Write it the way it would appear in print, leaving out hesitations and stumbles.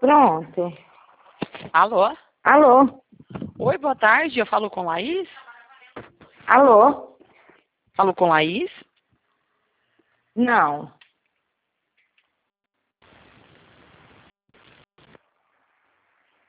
Pronto. Alô? Alô? Oi, boa tarde. Eu falo com Laís? Alô? Falo com Laís? Não.